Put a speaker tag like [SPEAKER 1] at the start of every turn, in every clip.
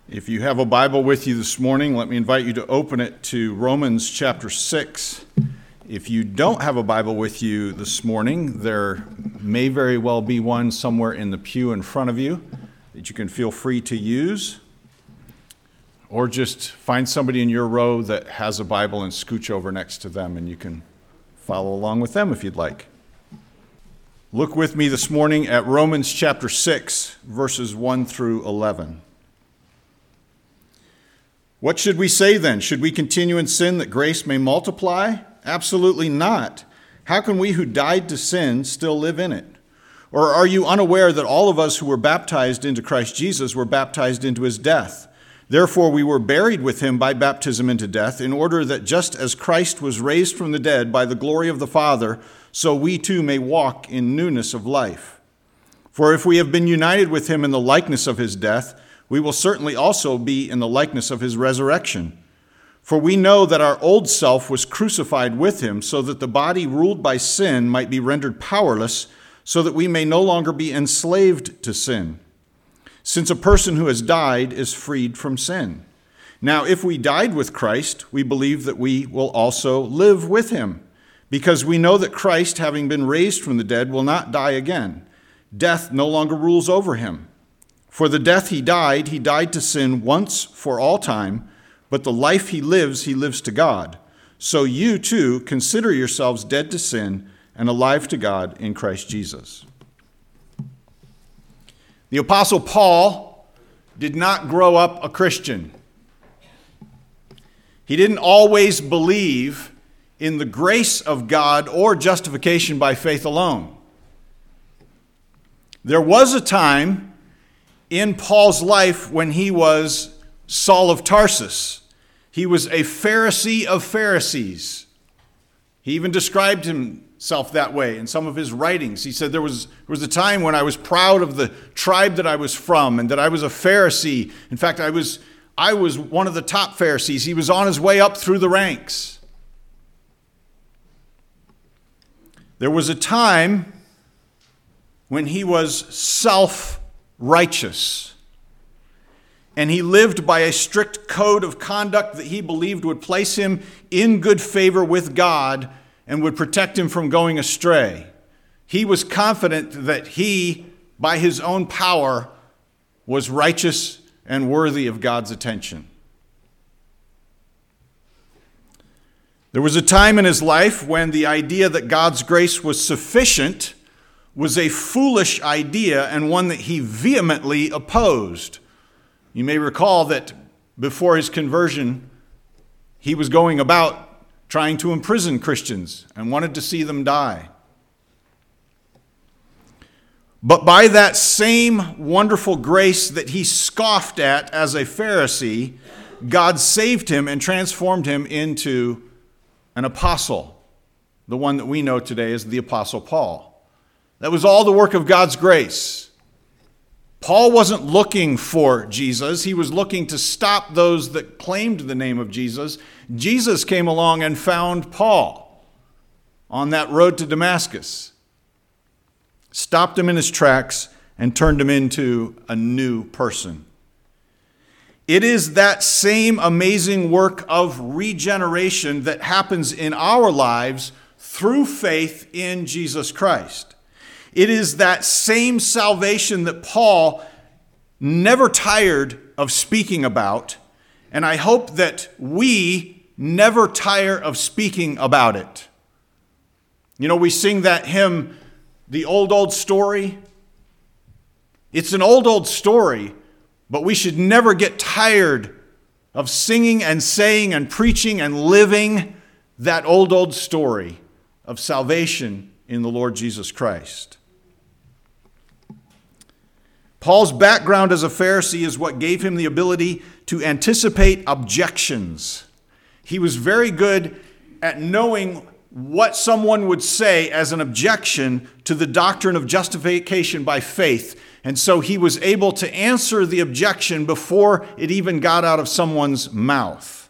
[SPEAKER 1] If you have a Bible with you this morning, let me invite you to open it to Romans chapter 6. If you don't have a Bible with you this morning, there may very well be one somewhere in the pew in front of you that you can feel free to use. Or just find somebody in your row that has a Bible and scooch over next to them and you can follow along with them if you'd like. Look with me this morning at Romans chapter 6, verses 1 through 11. What should we say then? Should we continue in sin that grace may multiply? Absolutely not. How can we who died to sin still live in it? Or are you unaware that all of us who were baptized into Christ Jesus were baptized into his death? Therefore we were buried with him by baptism into death, in order that just as Christ was raised from the dead by the glory of the Father, so we too may walk in newness of life. For if we have been united with him in the likeness of his death, we will certainly also be in the likeness of his resurrection. For we know that our old self was crucified with him, so that the body ruled by sin might be rendered powerless, so that we may no longer be enslaved to sin. Since a person who has died is freed from sin. Now, if we died with Christ, we believe that we will also live with him, because we know that Christ, having been raised from the dead, will not die again. Death no longer rules over him. For the death he died to sin once for all time, but the life he lives to God. So you too consider yourselves dead to sin and alive to God in Christ Jesus. The Apostle Paul did not grow up a Christian. He didn't always believe in the grace of God or justification by faith alone. There was a time in Paul's life when he was Saul of Tarsus. He was a Pharisee of Pharisees. He even described himself that way in some of his writings. He said there was a time when I was proud of the tribe that I was from and that I was a Pharisee. In fact, I was one of the top Pharisees. He was on his way up through the ranks. There was a time when he was self-righteous, and he lived by a strict code of conduct that he believed would place him in good favor with God and would protect him from going astray. He was confident that he, by his own power, was righteous and worthy of God's attention. There was a time in his life when the idea that God's grace was sufficient was a foolish idea and one that he vehemently opposed. You may recall that before his conversion, he was going about trying to imprison Christians and wanted to see them die. But by that same wonderful grace that he scoffed at as a Pharisee, God saved him and transformed him into an apostle, the one that we know today as the Apostle Paul. That was all the work of God's grace. Paul wasn't looking for Jesus. He was looking to stop those that claimed the name of Jesus. Jesus came along and found Paul on that road to Damascus, stopped him in his tracks, and turned him into a new person. It is that same amazing work of regeneration that happens in our lives through faith in Jesus Christ. It is that same salvation that Paul never tired of speaking about, and I hope that we never tire of speaking about it. You know, we sing that hymn, The Old Story. It's an old story, but we should never get tired of singing and saying and preaching and living that old story of salvation in the Lord Jesus Christ. Paul's background as a Pharisee is what gave him the ability to anticipate objections. He was very good at knowing what someone would say as an objection to the doctrine of justification by faith. And so he was able to answer the objection before it even got out of someone's mouth.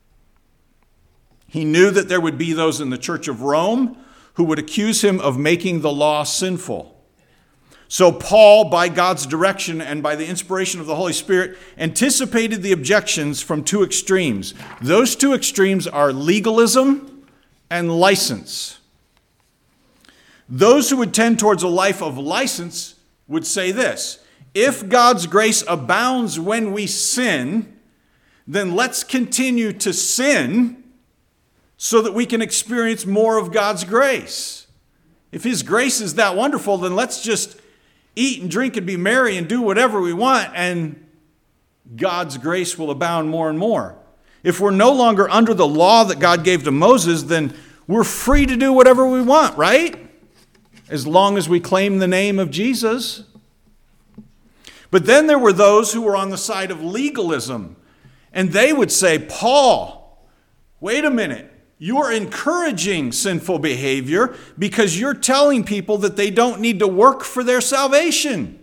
[SPEAKER 1] He knew that there would be those in the Church of Rome who would accuse him of making the law sinful. So Paul, by God's direction and by the inspiration of the Holy Spirit, anticipated the objections from two extremes. Those two extremes are legalism and license. Those who would tend towards a life of license would say this: if God's grace abounds when we sin, then let's continue to sin so that we can experience more of God's grace. If His grace is that wonderful, then let's just eat and drink and be merry and do whatever we want, and God's grace will abound more and more. If we're no longer under the law that God gave to Moses, then we're free to do whatever we want, right? As long as we claim the name of Jesus. But then there were those who were on the side of legalism, and they would say, Paul, wait a minute. You're encouraging sinful behavior because you're telling people that they don't need to work for their salvation.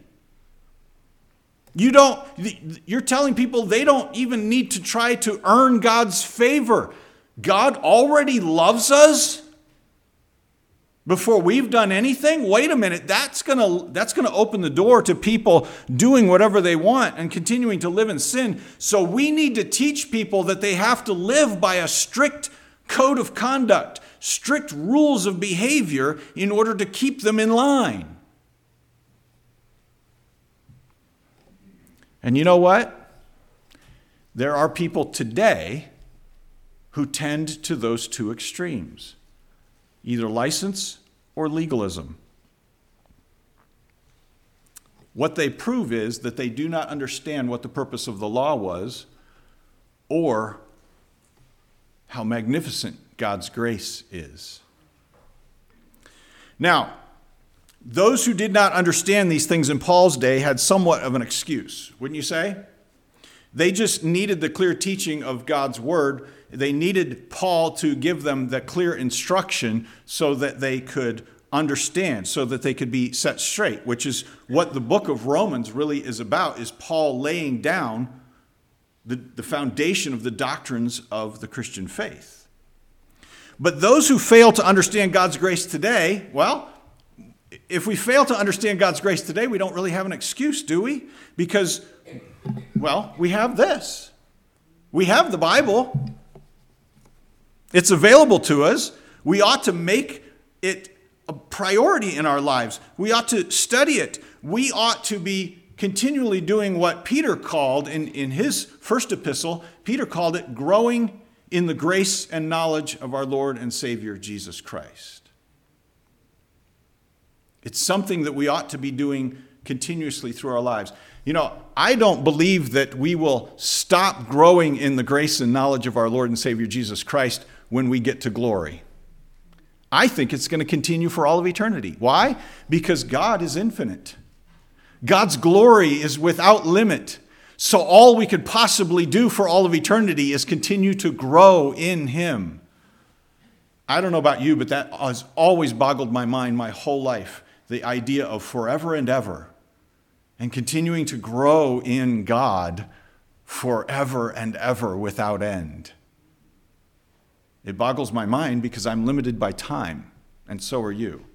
[SPEAKER 1] You're telling people they don't even need to try to earn God's favor. God already loves us before we've done anything. Wait a minute, that's going to open the door to people doing whatever they want and continuing to live in sin. So we need to teach people that they have to live by a strict code of conduct, strict rules of behavior in order to keep them in line. And you know what? There are people today who tend to those two extremes, either license or legalism. What they prove is that they do not understand what the purpose of the law was, or how magnificent God's grace is. Now, those who did not understand these things in Paul's day had somewhat of an excuse, wouldn't you say? They just needed the clear teaching of God's word. They needed Paul to give them the clear instruction so that they could understand, so that they could be set straight, which is what the book of Romans really is about, is Paul laying down the foundation of the doctrines of the Christian faith. But those who fail to understand God's grace today, well, if we fail to understand God's grace today, we don't really have an excuse, do we? Because, well, we have this. We have the Bible. It's available to us. We ought to make it a priority in our lives. We ought to study it. We ought to be continually doing what Peter called in his first epistle. Peter called it growing in the grace and knowledge of our Lord and Savior Jesus Christ. It's something that we ought to be doing continuously through our lives. You know, I don't believe that we will stop growing in the grace and knowledge of our Lord and Savior Jesus Christ when we get to glory. I think it's going to continue for all of eternity. Why? Because God is infinite. God's glory is without limit. So all we could possibly do for all of eternity is continue to grow in Him. I don't know about you, but that has always boggled my mind my whole life. The idea of forever and ever and continuing to grow in God forever and ever without end. It boggles my mind because I'm limited by time, and so are you.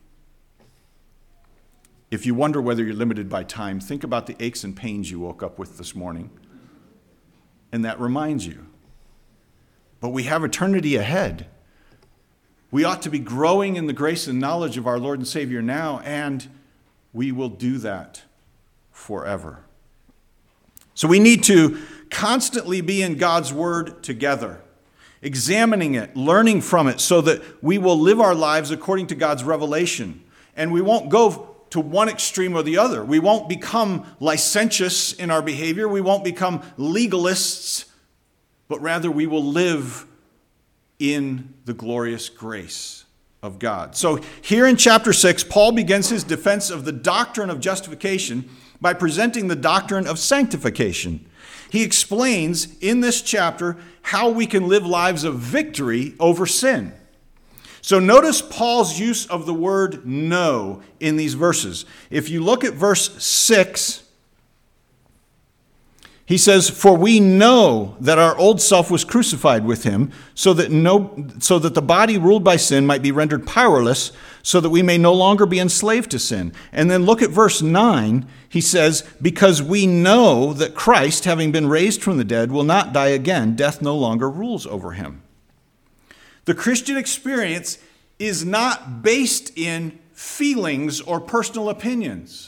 [SPEAKER 1] If you wonder whether you're limited by time, think about the aches and pains you woke up with this morning, and that reminds you. But we have eternity ahead. We ought to be growing in the grace and knowledge of our Lord and Savior now, and we will do that forever. So we need to constantly be in God's Word together, examining it, learning from it, so that we will live our lives according to God's revelation. And we won't go to one extreme or the other. We won't become licentious in our behavior. We won't become legalists, but rather we will live in the glorious grace of God. So here in chapter 6, Paul begins his defense of the doctrine of justification by presenting the doctrine of sanctification. He explains in this chapter how we can live lives of victory over sin. So notice Paul's use of the word know in these verses. If you look at verse 6, He says, "For we know that our old self was crucified with him, so that the body ruled by sin might be rendered powerless, so that we may no longer be enslaved to sin." And then look at verse 9. He says, "Because we know that Christ, having been raised from the dead, will not die again. Death no longer rules over him." The Christian experience is not based in feelings or personal opinions.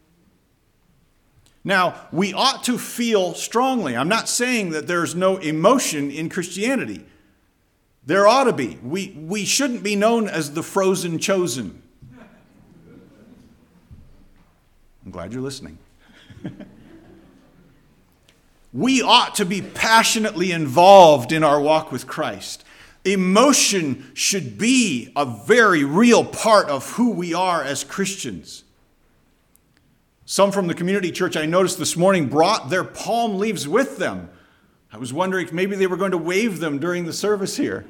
[SPEAKER 1] Now, we ought to feel strongly. I'm not saying that there's no emotion in Christianity. There ought to be. We shouldn't be known as the frozen chosen. I'm glad you're listening. We ought to be passionately involved in our walk with Christ. Emotion should be a very real part of who we are as Christians. Some from the community church I noticed this morning brought their palm leaves with them. I was wondering if maybe they were going to wave them during the service here.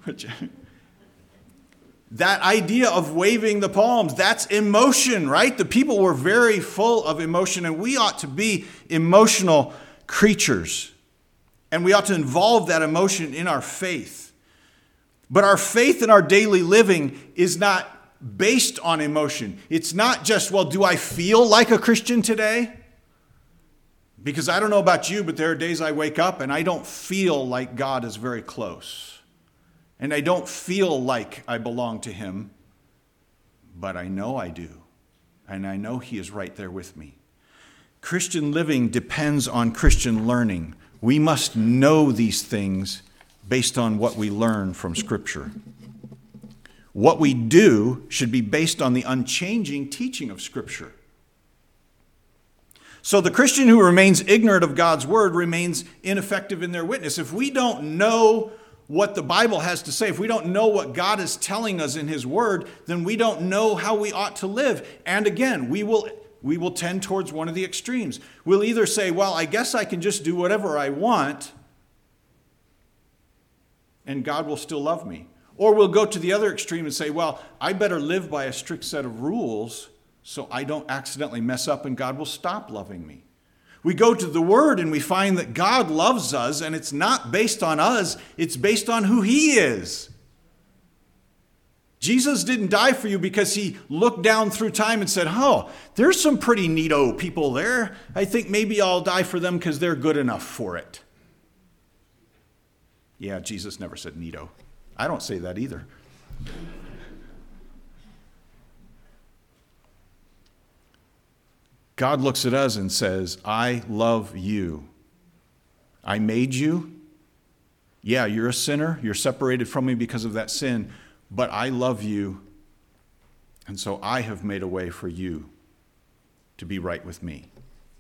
[SPEAKER 1] That idea of waving the palms, that's emotion, right? The people were very full of emotion, and we ought to be emotional creatures. And we ought to involve that emotion in our faith. But our faith in our daily living is not based on emotion. It's not just, well, do I feel like a Christian today? Because I don't know about you, but there are days I wake up and I don't feel like God is very close. And I don't feel like I belong to him, but I know I do. And I know he is right there with me. Christian living depends on Christian learning. We must know these things based on what we learn from Scripture. What we do should be based on the unchanging teaching of Scripture. So the Christian who remains ignorant of God's word remains ineffective in their witness. If we don't know what the Bible has to say, if we don't know what God is telling us in his word, then we don't know how we ought to live. And again, we will tend towards one of the extremes. We'll either say, well, I guess I can just do whatever I want, and God will still love me. Or we'll go to the other extreme and say, well, I better live by a strict set of rules so I don't accidentally mess up and God will stop loving me. We go to the Word and we find that God loves us, and it's not based on us, it's based on who he is. Jesus didn't die for you because he looked down through time and said, oh, there's some pretty neato people there. I think maybe I'll die for them because they're good enough for it. Yeah, Jesus never said neato. I don't say that either. God looks at us and says, I love you. I made you. Yeah, you're a sinner. You're separated from me because of that sin. But I love you. And so I have made a way for you to be right with me.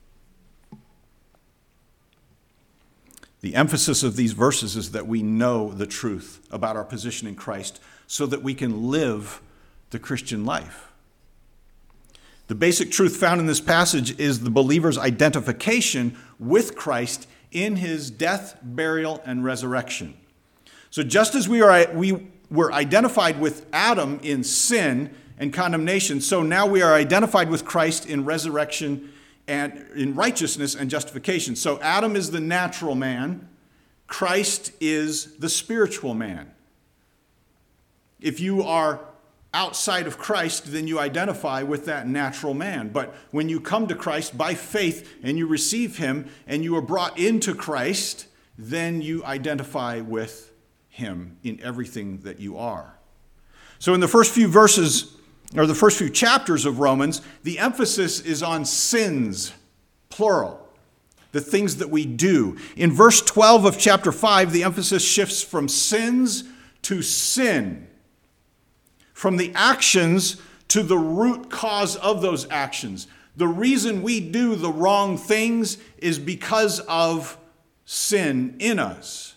[SPEAKER 1] The emphasis of these verses is that we know the truth about our position in Christ so that we can live the Christian life. The basic truth found in this passage is the believer's identification with Christ in his death, burial, and resurrection. So just as we were identified with Adam in sin and condemnation, so now we are identified with Christ in resurrection and in righteousness and justification. So Adam is the natural man. Christ is the spiritual man. If you are outside of Christ, then you identify with that natural man. But when you come to Christ by faith and you receive him and you are brought into Christ, then you identify with him in everything that you are. So in the first few verses, or the first few chapters of Romans, the emphasis is on sins, plural, the things that we do. In verse 12 of chapter 5, the emphasis shifts from sins to sin, from the actions to the root cause of those actions. The reason we do the wrong things is because of sin in us.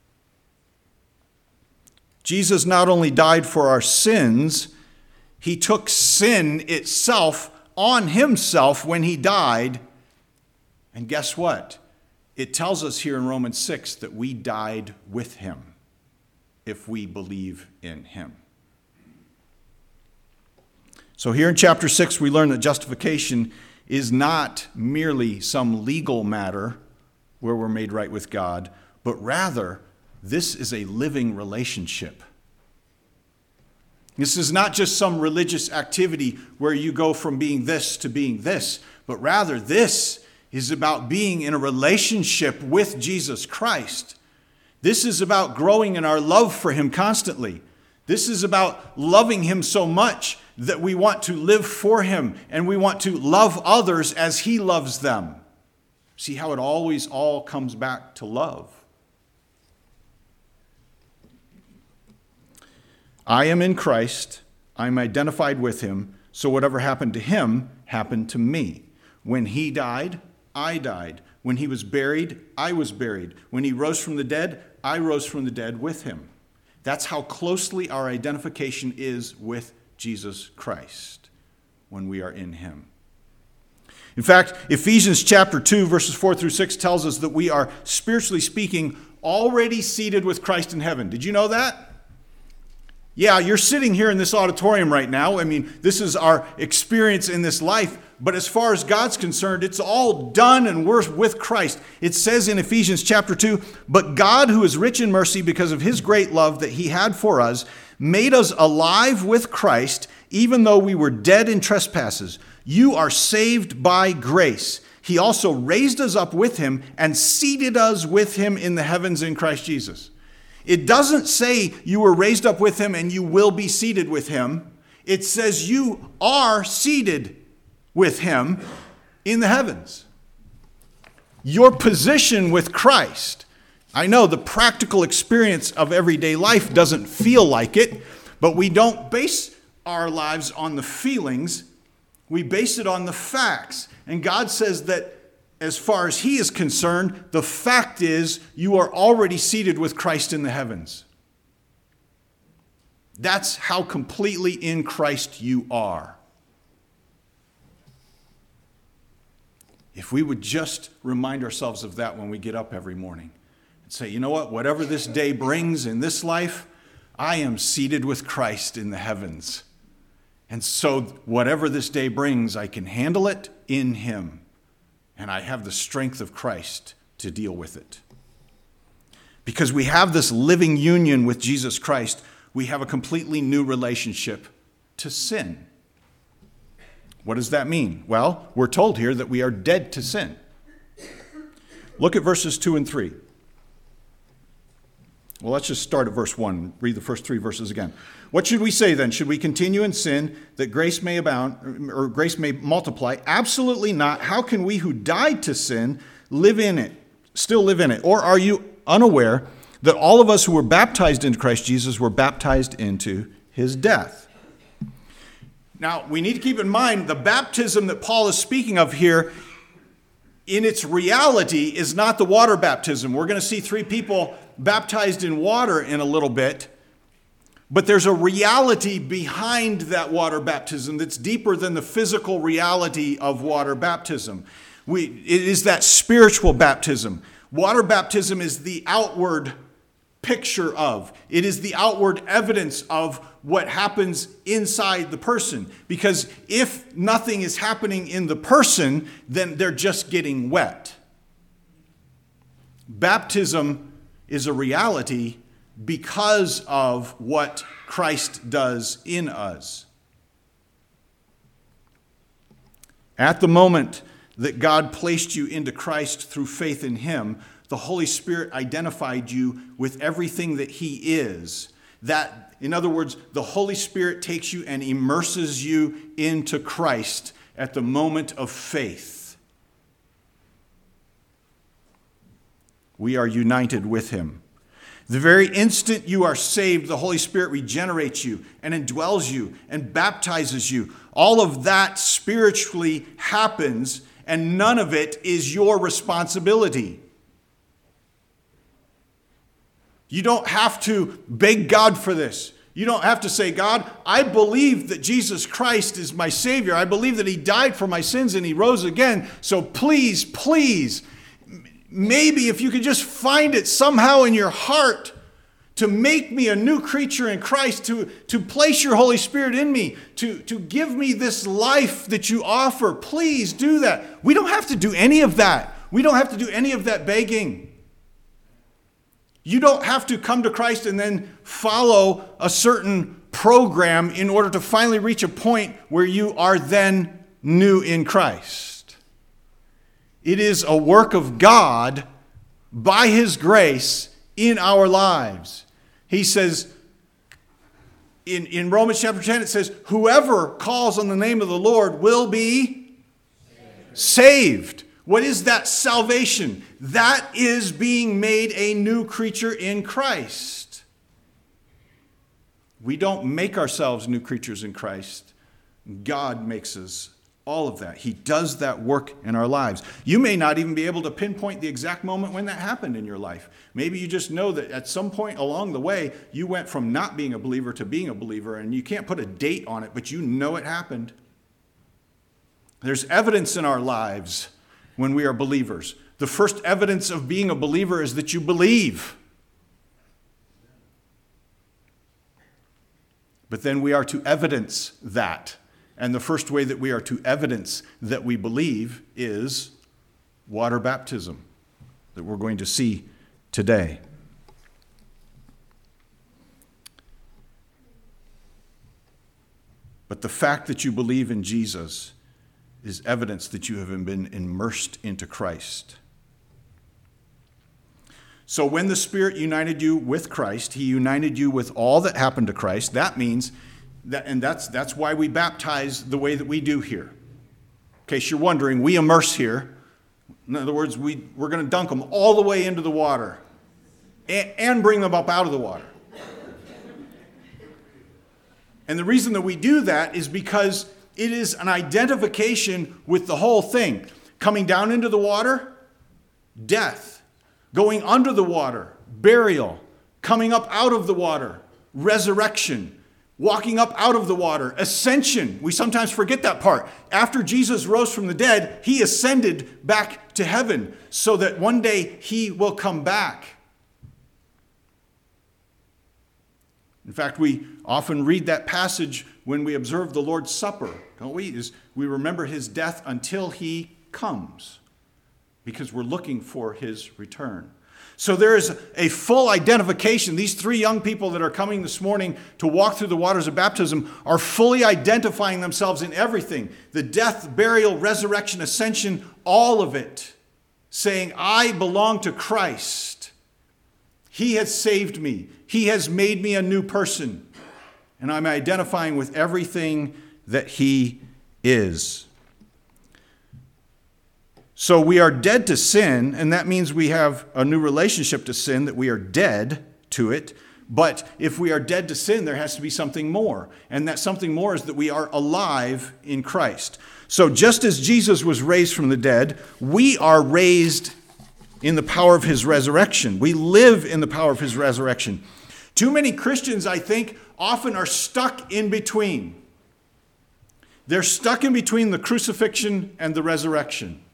[SPEAKER 1] Jesus not only died for our sins, he took sin itself on himself when he died. And guess what? It tells us here in Romans 6 that we died with him if we believe in him. So here in chapter 6, we learn that justification is not merely some legal matter, where we're made right with God, but rather this is a living relationship. This is not just some religious activity where you go from being this to being this, but rather this is about being in a relationship with Jesus Christ. This is about growing in our love for him constantly. This is about loving him so much that we want to live for him and we want to love others as he loves them. See how it always all comes back to love. I am in Christ. I'm identified with him. So whatever happened to him happened to me. When he died, I died. When he was buried, I was buried. When he rose from the dead, I rose from the dead with him. That's how closely our identification is with Jesus Christ when we are in him. In fact, Ephesians chapter 2, verses 4 through 6 tells us that we are, spiritually speaking, already seated with Christ in heaven. Did you know that? Yeah, you're sitting here in this auditorium right now. I mean, this is our experience in this life. But as far as God's concerned, it's all done and we're with Christ. It says in Ephesians chapter 2, "But God, who is rich in mercy because of his great love that he had for us, made us alive with Christ, even though we were dead in trespasses. You are saved by grace. He also raised us up with him and seated us with him in the heavens in Christ Jesus." It doesn't say you were raised up with him and you will be seated with him. It says you are seated with him in the heavens. Your position with Christ. I know the practical experience of everyday life doesn't feel like it, but we don't base our lives on the feelings. We base it on the facts. And God says that as far as he is concerned, the fact is you are already seated with Christ in the heavens. That's how completely in Christ you are. If we would just remind ourselves of that when we get up every morning and say, you know what, whatever this day brings in this life, I am seated with Christ in the heavens. And so whatever this day brings, I can handle it in him. And I have the strength of Christ to deal with it. Because we have this living union with Jesus Christ, we have a completely new relationship to sin. What does that mean? Well, we're told here that we are dead to sin. Look at verses 2 and 3. Well, let's just start at verse 1. Read the first 3 verses again. What should we say then? Should we continue in sin that grace may abound, or grace may multiply? Absolutely not. How can we who died to sin live in it, still live in it? Or are you unaware that all of us who were baptized into Christ Jesus were baptized into his death? Now, we need to keep in mind the baptism that Paul is speaking of here, in its reality, is not the water baptism. We're going to see 3 people baptized in water in a little bit. But there's a reality behind that water baptism that's deeper than the physical reality of water baptism. It is that spiritual baptism. Water baptism is the outward picture of. It is the outward evidence of what happens inside the person. Because if nothing is happening in the person, then they're just getting wet. Baptism is a reality because of what Christ does in us. At the moment that God placed you into Christ through faith in him, the Holy Spirit identified you with everything that he is. That, in other words, the Holy Spirit takes you and immerses you into Christ at the moment of faith. We are united with him. The very instant you are saved, the Holy Spirit regenerates you and indwells you and baptizes you. All of that spiritually happens, and none of it is your responsibility. You don't have to beg God for this. You don't have to say, God, I believe that Jesus Christ is my Savior. I believe that he died for my sins and he rose again. So please, please, maybe if you could just find it somehow in your heart to make me a new creature in Christ, to place your Holy Spirit in me, to give me this life that you offer. Please do that. We don't have to do any of that. We don't have to do any of that begging. You don't have to come to Christ and then follow a certain program in order to finally reach a point where you are then new in Christ. It is a work of God by His grace in our lives. He says, in Romans chapter 10, it says, whoever calls on the name of the Lord will be saved. What is that salvation? That is being made a new creature in Christ. We don't make ourselves new creatures in Christ. God makes us all of that. He does that work in our lives. You may not even be able to pinpoint the exact moment when that happened in your life. Maybe you just know that at some point along the way, you went from not being a believer to being a believer, and you can't put a date on it, but you know it happened. There's evidence in our lives when we are believers. The first evidence of being a believer is that you believe. But then we are to evidence that. And the first way that we are to evidence that we believe is water baptism, that we're going to see today. But the fact that you believe in Jesus is evidence that you have been immersed into Christ. So when the Spirit united you with Christ, He united you with all that happened to Christ. That means that, and that's why we baptize the way that we do here. In case you're wondering, we immerse here. In other words, we're going to dunk them all the way into the water and bring them up out of the water. And the reason that we do that is because it is an identification with the whole thing. Coming down into the water, death. Going under the water, burial. Coming up out of the water, resurrection. Walking up out of the water, ascension. We sometimes forget that part. After Jesus rose from the dead, He ascended back to heaven so that one day He will come back. In fact, we often read that passage when we observe the Lord's Supper, don't we? We remember His death until He comes because we're looking for His return. So there is a full identification. These three young people that are coming this morning to walk through the waters of baptism are fully identifying themselves in everything. The death, burial, resurrection, ascension, all of it. Saying, I belong to Christ. He has saved me. He has made me a new person. And I'm identifying with everything that He is. So we are dead to sin, and that means we have a new relationship to sin, that we are dead to it. But if we are dead to sin, there has to be something more. And that something more is that we are alive in Christ. So just as Jesus was raised from the dead, we are raised in the power of His resurrection. We live in the power of His resurrection. Too many Christians, I think, often are stuck in between. They're stuck in between the crucifixion and the resurrection.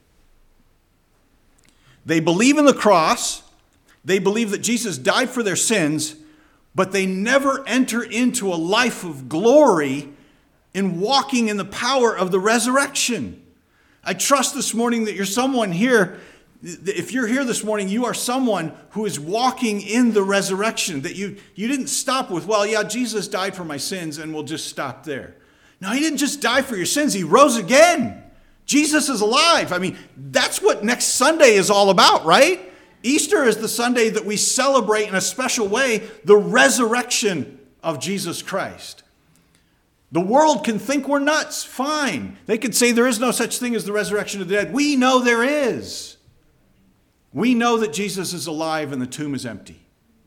[SPEAKER 1] They believe in the cross, they believe that Jesus died for their sins, but they never enter into a life of glory in walking in the power of the resurrection. I trust this morning that you're someone here, if you're here this morning, you are someone who is walking in the resurrection, that you didn't stop with, well, yeah, Jesus died for my sins and we'll just stop there. No, He didn't just die for your sins, He rose again. Jesus is alive. I mean, that's what next Sunday is all about, right? Easter is the Sunday that we celebrate in a special way the resurrection of Jesus Christ. The world can think we're nuts. Fine. They could say there is no such thing as the resurrection of the dead. We know there is. We know that Jesus is alive and the tomb is empty.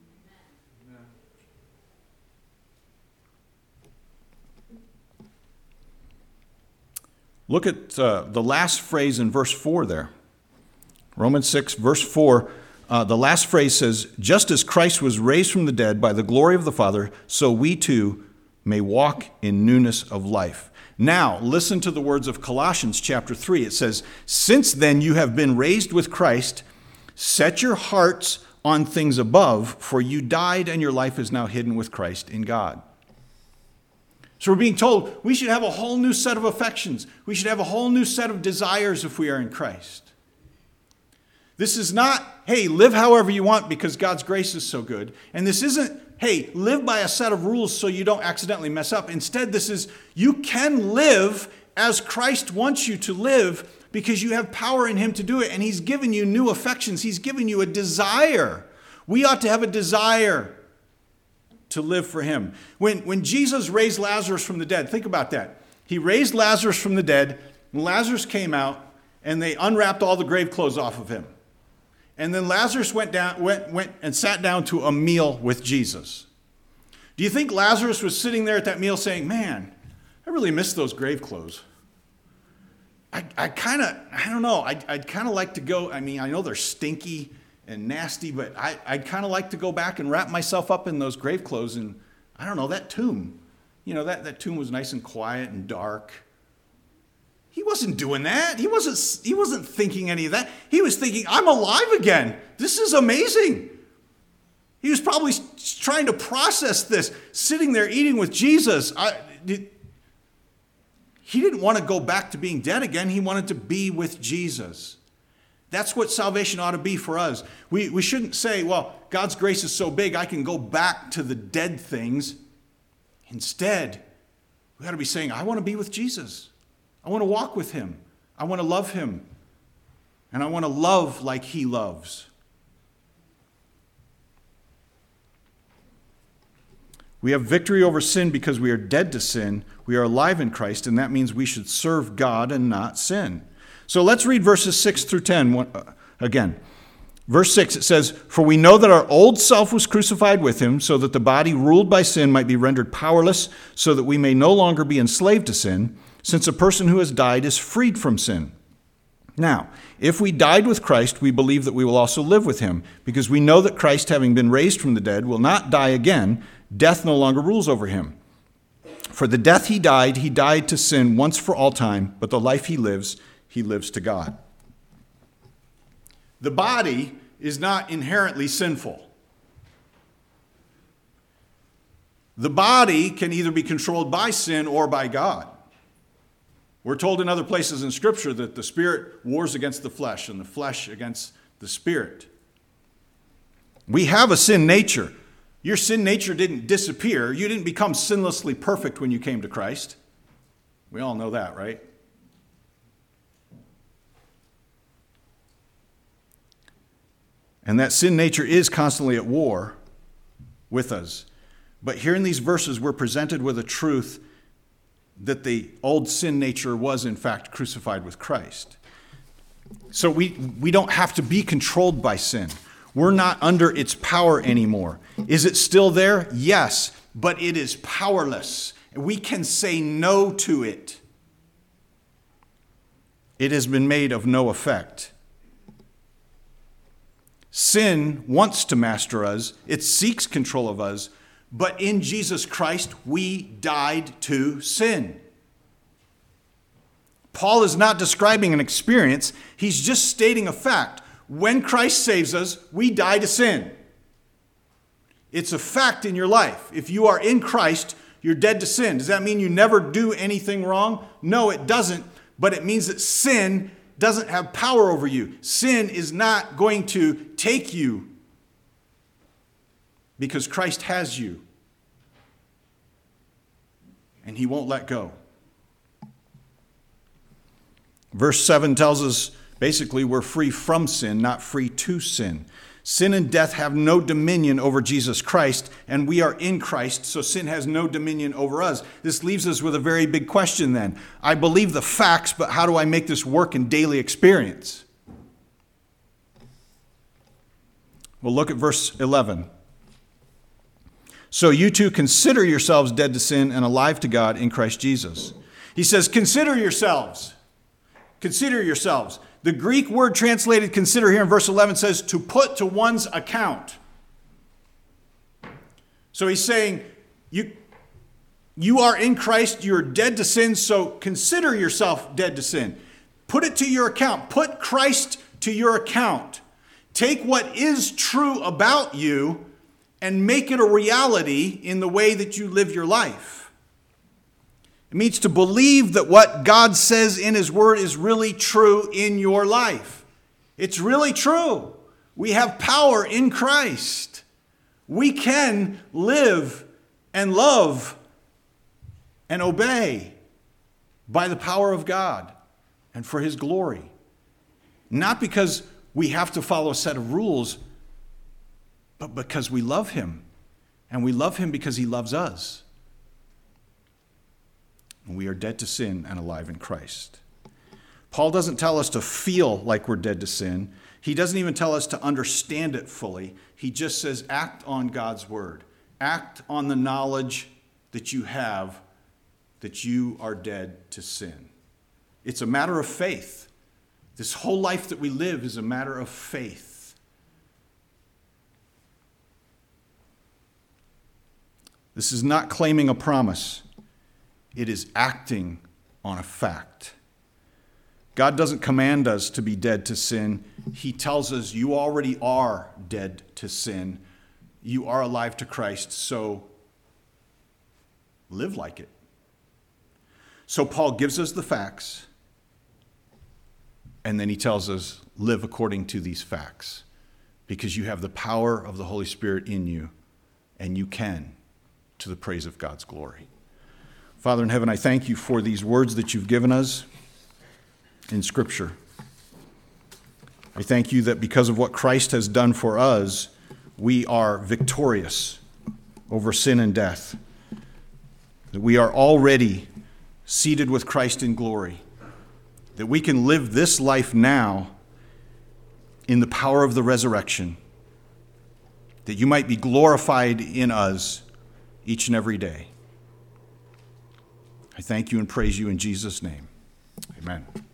[SPEAKER 1] Look at the last phrase in verse 4 there. Romans 6, verse 4, the last phrase says, just as Christ was raised from the dead by the glory of the Father, so we too may walk in newness of life. Now, listen to the words of Colossians chapter 3. It says, since then you have been raised with Christ, set your hearts on things above, for you died and your life is now hidden with Christ in God. So we're being told we should have a whole new set of affections. We should have a whole new set of desires if we are in Christ. This is not, hey, live however you want because God's grace is so good. And this isn't, hey, live by a set of rules so you don't accidentally mess up. Instead, this is, you can live as Christ wants you to live because you have power in him to do it. And he's given you new affections. He's given you a desire. We ought to have a desire to live for him. When Jesus raised Lazarus from the dead, think about that. He raised Lazarus from the dead, and Lazarus came out, and they unwrapped all the grave clothes off of him. And then Lazarus went and sat down to a meal with Jesus. Do you think Lazarus was sitting there at that meal saying, man, I really miss those grave clothes? I don't know. I'd kind of like to go. I mean, I know they're stinky and nasty, but I'd kind of like to go back and wrap myself up in those grave clothes. And I don't know, that tomb. You know, that tomb was nice and quiet and dark. He wasn't doing that. He wasn't thinking any of that. He was thinking, I'm alive again. This is amazing. He was probably trying to process this, sitting there eating with Jesus. He didn't want to go back to being dead again. He wanted to be with Jesus. That's what salvation ought to be for us. We shouldn't say, well, God's grace is so big, I can go back to the dead things. Instead, we ought to be saying, I want to be with Jesus. I want to walk with him. I want to love him. And I want to love like he loves. We have victory over sin because we are dead to sin. We are alive in Christ, and that means we should serve God and not sin. So let's read verses 6 through 10 again. Verse 6, it says, "For we know that our old self was crucified with him, so that the body ruled by sin might be rendered powerless, so that we may no longer be enslaved to sin, since a person who has died is freed from sin. Now, if we died with Christ, we believe that we will also live with him, because we know that Christ, having been raised from the dead, will not die again. Death no longer rules over him. For the death he died to sin once for all time, but the life he lives to God." The body is not inherently sinful. The body can either be controlled by sin or by God. We're told in other places in Scripture that the spirit wars against the flesh and the flesh against the spirit. We have a sin nature. Your sin nature didn't disappear. You didn't become sinlessly perfect when you came to Christ. We all know that, right? And that sin nature is constantly at war with us. But here in these verses, we're presented with a truth that the old sin nature was, in fact, crucified with Christ. So we don't have to be controlled by sin. We're not under its power anymore. Is it still there? Yes, but it is powerless. We can say no to it. It has been made of no effect. Sin wants to master us. It seeks control of us. But in Jesus Christ, we died to sin. Paul is not describing an experience. He's just stating a fact. When Christ saves us, we die to sin. It's a fact in your life. If you are in Christ, you're dead to sin. Does that mean you never do anything wrong? No, it doesn't. But it means that sin doesn't have power over you. Sin is not going to take you because Christ has you. And he won't let go. Verse 7 tells us basically we're free from sin, not free to sin. Sin and death have no dominion over Jesus Christ, and we are in Christ, so sin has no dominion over us. This leaves us with a very big question then. I believe the facts, but how do I make this work in daily experience? Well, look at verse 11. "So you too consider yourselves dead to sin and alive to God in Christ Jesus." He says, consider yourselves. Consider yourselves. The Greek word translated consider here in verse 11 says to put to one's account. So he's saying, you are in Christ, you're dead to sin, so consider yourself dead to sin. Put it to your account. Put Christ to your account. Take what is true about you and make it a reality in the way that you live your life. It means to believe that what God says in his word is really true in your life. It's really true. We have power in Christ. We can live and love and obey by the power of God and for his glory. Not because we have to follow a set of rules, but because we love him. And we love him because he loves us. And we are dead to sin and alive in Christ. Paul doesn't tell us to feel like we're dead to sin. He doesn't even tell us to understand it fully. He just says, act on God's word. Act on the knowledge that you have that you are dead to sin. It's a matter of faith. This whole life that we live is a matter of faith. This is not claiming a promise. It is acting on a fact. God doesn't command us to be dead to sin. He tells us you already are dead to sin. You are alive to Christ, so live like it. So Paul gives us the facts, and then he tells us, live according to these facts, because you have the power of the Holy Spirit in you, and you can, to the praise of God's glory. Father in heaven, I thank you for these words that you've given us in Scripture. I thank you that because of what Christ has done for us, we are victorious over sin and death. That we are already seated with Christ in glory. That we can live this life now in the power of the resurrection. That you might be glorified in us each and every day. I thank you and praise you in Jesus' name. Amen.